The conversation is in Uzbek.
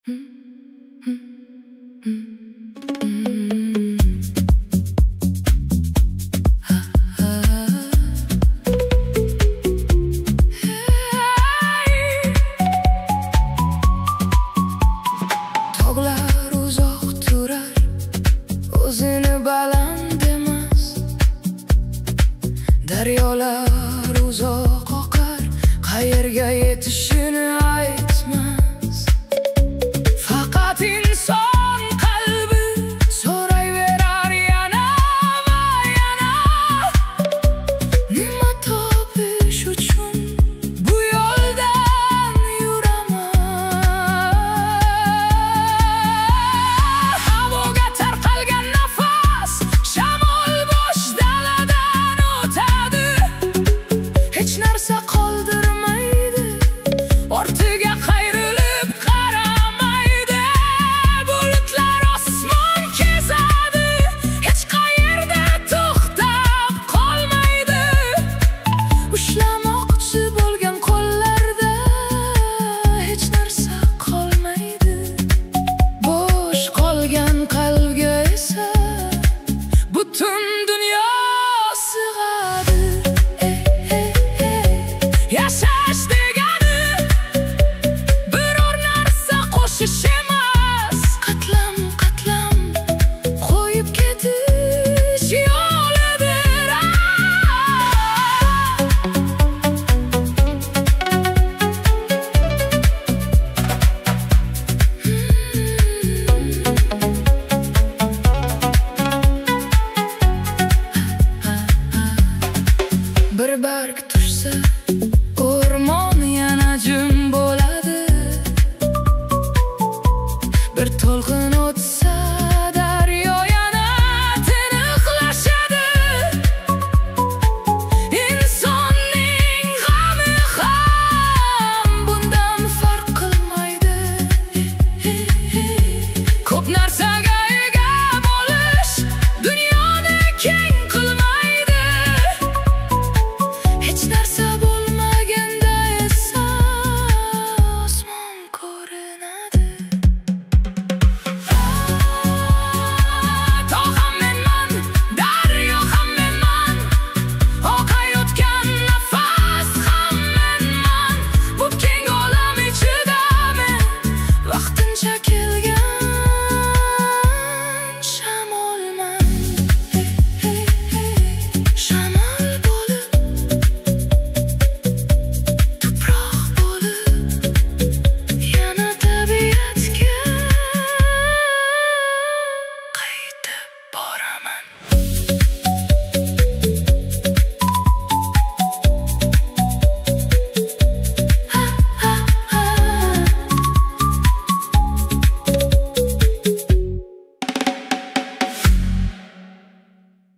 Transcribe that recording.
Tog'lar uzoq turar, o'zini baland emas. Daryolar uzoq oqar, qayerga yetishini aytmas. Faqat inson qalbi so'rayverar yana va yana. Nima topish uchun bu yo'ldan yuraman? Havoga tarqalgan nafas, shamol bo'sh daladan o'tadi. Hech narsa qoldirmaydi, ortiga qayrilib qaramaydi. Bulutlar osmon kezadi, hech qayerda to'xtab qolmaydi. Ushlamoqchi bo'lgan qo'llarda hech narsa qolmaydi. Bo'sh qolgan qalbga esa butun dunyo sig'adi. Yashash degani biror narsa qo'shish emas, qatlam qatlam qo'yib ketish yo'lidir. Bir barg tushsa, o'rmon yana jim bo'ladi. Bir to'lqin o'tsa